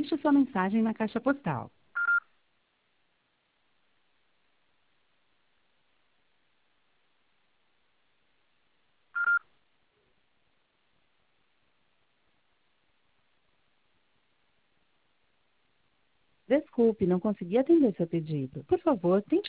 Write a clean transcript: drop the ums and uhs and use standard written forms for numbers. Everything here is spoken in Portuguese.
deixe sua mensagem na caixa postal. Desculpe, não consegui atender seu pedido. Por favor, tente